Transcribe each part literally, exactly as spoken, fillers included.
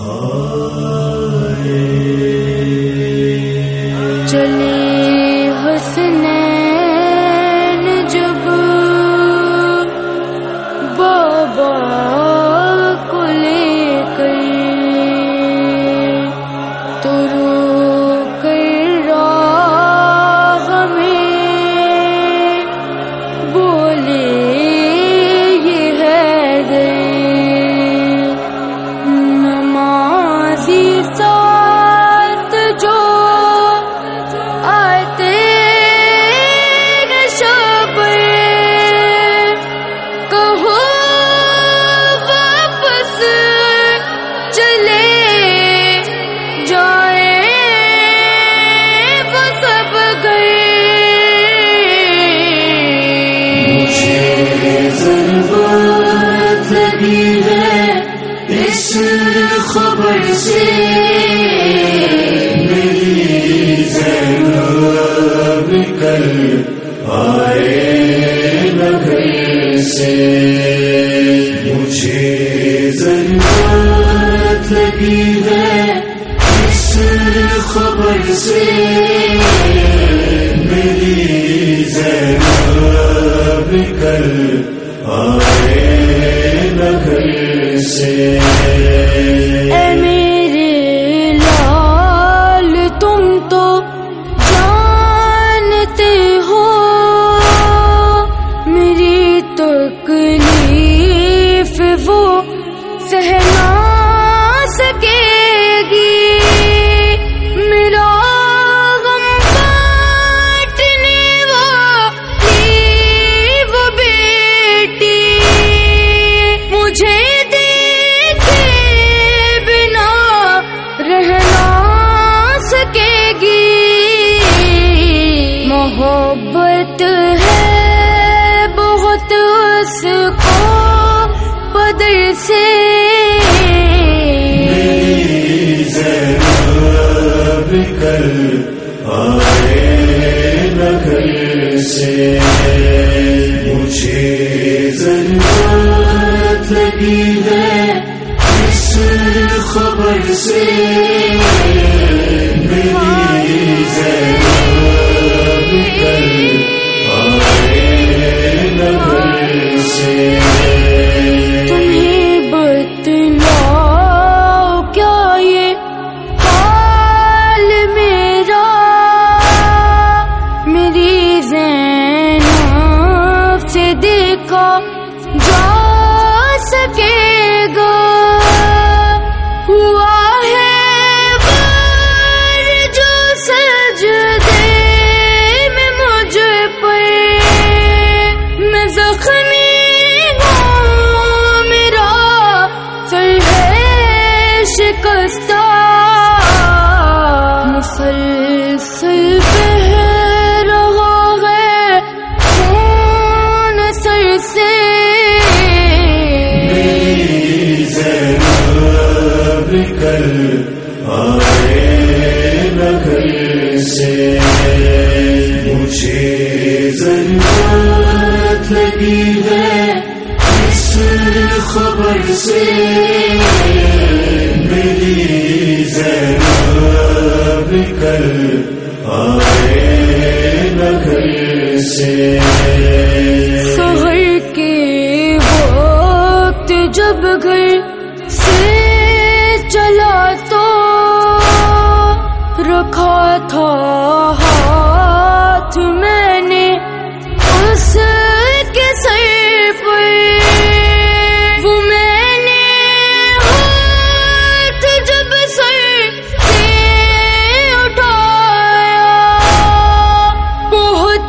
چلے حسنین جب بابا کو لے کر تو رو کر راہ میں بولے یہ حیدر نمازی ساتھ جو آتے شب کہو واپس چلے جائیں وہ سب گئے. مجھے ضرورت لگی ہے اس خبر سے میری زینب کل آئے نہ گھر سے. مجھے ضرورت لگی ہے اس خبر سے میری زینب کل آئے نہ گھر سے. اے میرے لال تم تو جانتے ہو میری تکلیف وہ سہ نہ سکے گی. میرا غم بانٹنے والی وہ بیٹی مجھے دیکھے بنا رہ نہ سکے گی. محبت ہے بہت اس کو بدر سے میری زینب کل آئے نہ گھر سے. مجھے ضرورت لگی ہے اس خبر سے میری زینب کل آئے نہ گھر سے. تمہیں بتلاؤ کیا یہ حال میرا میری زینب سے دیکھا جا سکے گا. ہوا ہے وار جو سجدے میں مجھ پر میں زخمی ہوں میرا سر ہے شکستہ. مسلسل بہہ رہا ہے خون سر سے میری زینب کل آئے نہ گھر سے. مجھے ضرورت لگی ہے اس خبر سے میری زینب کل آئے نہ گھر سے. سحر کے وقت جب گھر سے چلا تو رکھا تھا ہاتھ میں نے اس کے سر پر. وہ میں نے ہاتھ جب سر سے اٹھایا بہت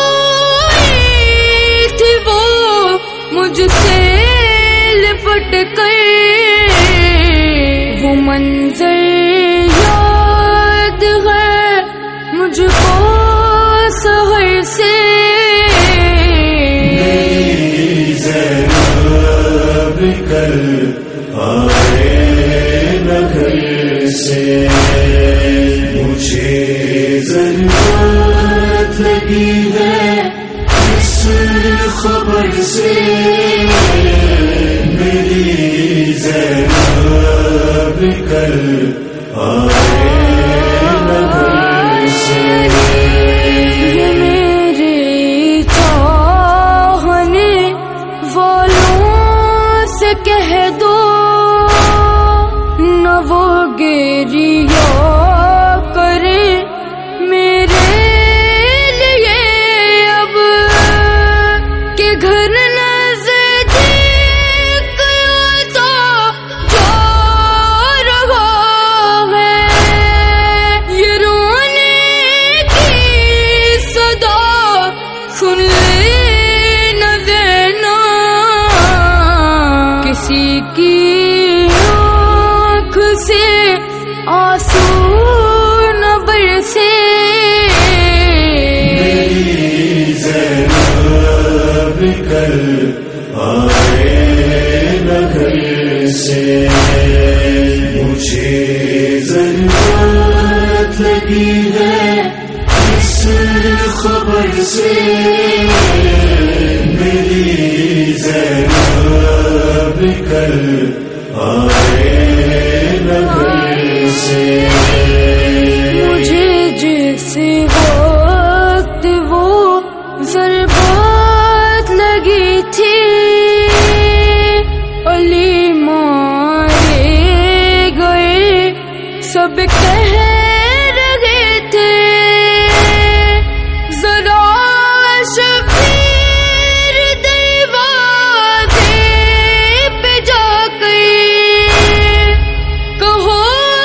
روئی تھی وہ مجھ سے لپٹ کر. وہ منظر یاد ہے مجھ کو سحر سے میری زینب کل آئے نہ گھر سے. مجھے ضرورت لگی ہے اس خبر سے میری زینب کل آئے نہ گھر سے. میرے چاہنے والوں سے کہہ دو نہ وہ گریہ کرے میرے لیے اب کہ گھر نزدیک تو جا رہا ہے. یہ رونے کی صدا سن لے نہ دینا کسی کی آنکھ سے آنسو نہ برسے. میری زینب کل آئے نہ گھر سے. مجھے ضرورت لگی ہے اس خبر سے. میری زینب کل آئے نہ گھر سے. مجھے جس وقت وہ ضربات لگی تھی علی مارے گئے سب کہہ رہے تھے ذرا شبیر دروازے پہ جا گئی کہو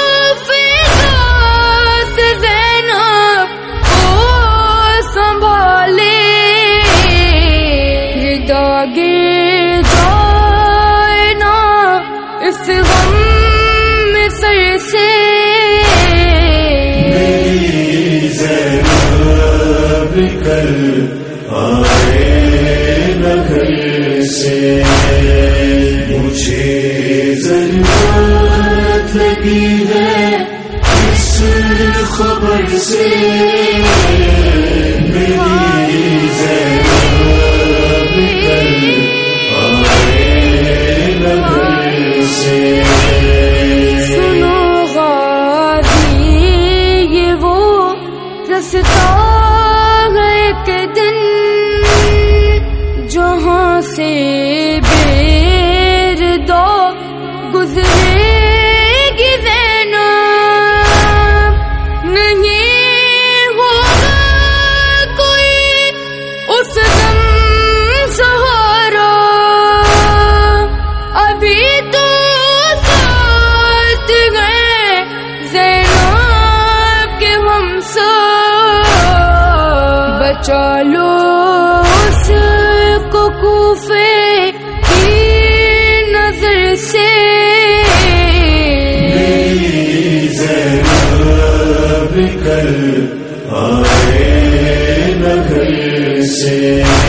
فردوس زینب کو سنبھالے. یہ داغے جائے نا اس غم میں سر سے. میری زینب کل آئے نہ گھر سے. مجھے ضرورت لگی ہے اس خبر سے. میری زینب کل آئے نہ گھر سے. سنو غازی یہ وہ رستہ ہے ایک دن جہاں سے بیر دو گزرے گی زینب. نہیں ہوگا کوئی اس دم سہارا ابھی تو ساتھ گئے زینب کے ہم سب. بچا لو اس کو کوفے کی نظر سے. میری زینب کل آئے نہ گھر سے.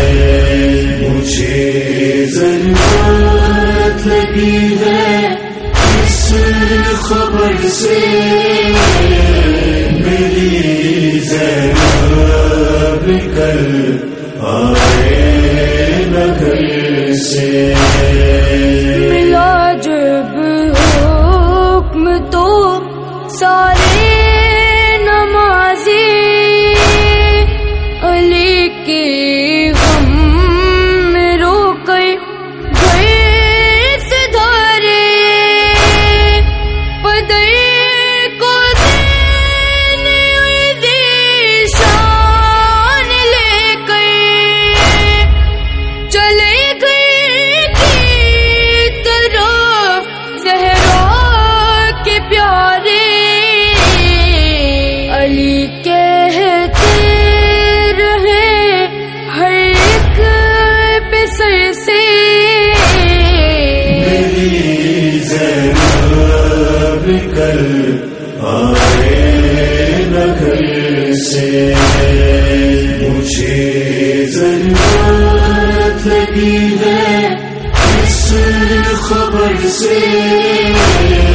مجھے ضرورت لگی ہے اس خبر سے. میری زینب کل آئے نہ گھر سے. ملا جب حکم تو سارے نمازی علی کے غم میں رو کر گھر سے دھارے. پدر کو دینے ذیشان لے کر چلے گئے کی طرف زہرا کے پیارے. علی کہتے رہے ہر ایک پہ سر سے. میری زینب کل آئے نہ گھر سے. مجھے ضرورت لگی ہے اس خبر سے.